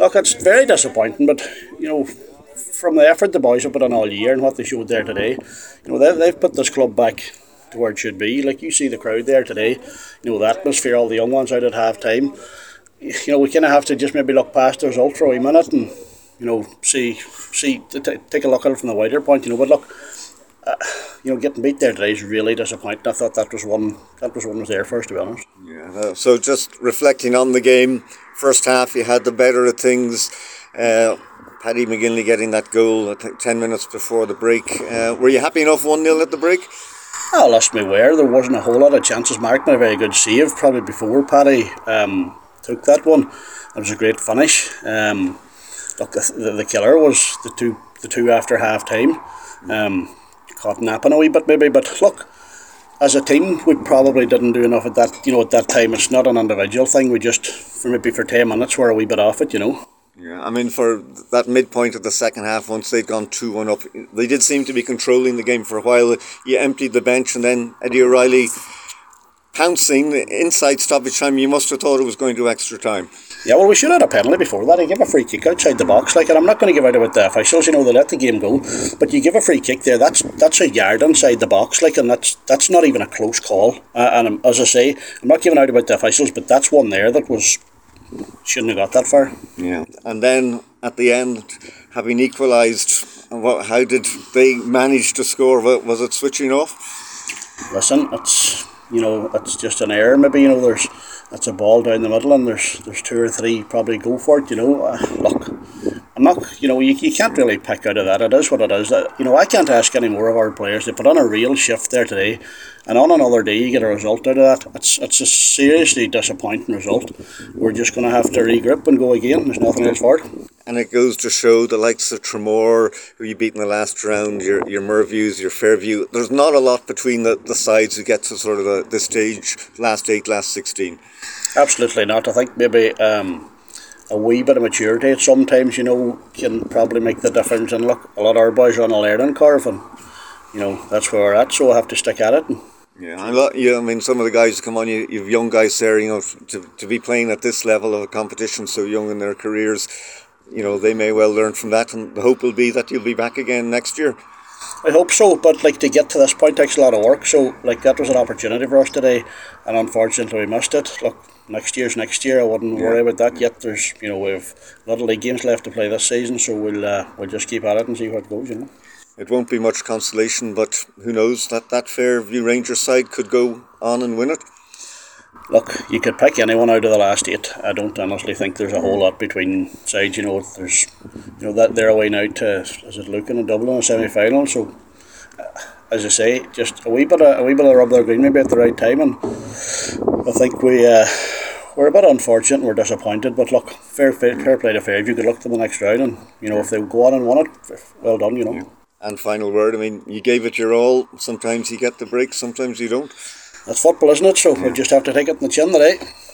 Look, it's very disappointing, but from the effort the boys have put on all year and what they showed there today, they've put this club back to where it should be. Like you see the crowd there today, the atmosphere, all the young ones out at half time. We kind of have to just maybe look past the result for a minute and see take a look at it from the wider point. But look, getting beat there today is really disappointing. I thought that was one was there first, to be honest. Yeah. So just reflecting on the game, first half you had the better of things. Paddy McGinley getting that goal, I think 10 minutes before the break. Were you happy enough 1-0 at the break? I lost my where. There wasn't a whole lot of chances. Mark made a very good save probably before Paddy took that one. It was a great finish. Look, the killer was the two after half time. Caught napping a wee bit maybe, but look, as a team we probably didn't do enough at that at that time. It's not an individual thing. We just for 10 minutes were a wee bit off it. Yeah, I mean, for that midpoint of the second half, once they'd gone 2-1 up, they did seem to be controlling the game for a while. You emptied the bench, and then Eddie O'Reilly pouncing inside stoppage time. You must have thought it was going to extra time. Yeah, well, we should have had a penalty before that. He gave a free kick outside the box, and I'm not going to give out about the officials. They let the game go, but you give a free kick there. That's a yard inside the box, and that's not even a close call. And as I say, I'm not giving out about the officials, but that's one there that shouldn't have got that far. Yeah, and then at the end, having equalised, how did they manage to score? Was it switching off? Listen, it's just an error. Maybe that's a ball down the middle, and there's two or three probably go for it. Look, I'm not. You can't really pick out of that. It is what it is. I can't ask any more of our players. They put on a real shift there today. And on another day you get a result out of that. It's a seriously disappointing result. We're just going to have to regroup and go again. There's nothing else for it. And it goes to show the likes of Tramore, who you beat in the last round, your Merviews, your Fairview. There's not a lot between the sides who get to sort of the stage, last 8, last 16. Absolutely not. I think maybe a wee bit of maturity sometimes, can probably make the difference. And look, a lot of our boys are on a learning curve, and that's where we're at, so we'll have to stick at it. I mean, some of the guys who come on, you've young guys there, to be playing at this level of a competition so young in their careers, they may well learn from that, and the hope will be that you'll be back again next year. I hope so, but to get to this point takes a lot of work, so that was an opportunity for us today, and unfortunately we missed it. Look, next year's next year. I wouldn't worry about that yet. There's we have a lot of league games left to play this season, so we'll just keep at it and see how it goes. It won't be much consolation, but who knows, that Fairview Rangers side could go on and win it. Look, you could pick anyone out of the last 8. I don't honestly think there's a whole lot between sides. There's that they're away now to, is it Lucan and Dublin in a semi-final, so as I say, just a wee bit of rub their green maybe at the right time, and I think we're a bit unfortunate and we're disappointed, but look, fair play to Fairview. Good luck to the next round, and if they go on and win it, well done. Yeah. And final word, I mean, you gave it your all. Sometimes you get the break, sometimes you don't. That's football, isn't it? So we'll just have to take it in the chin today.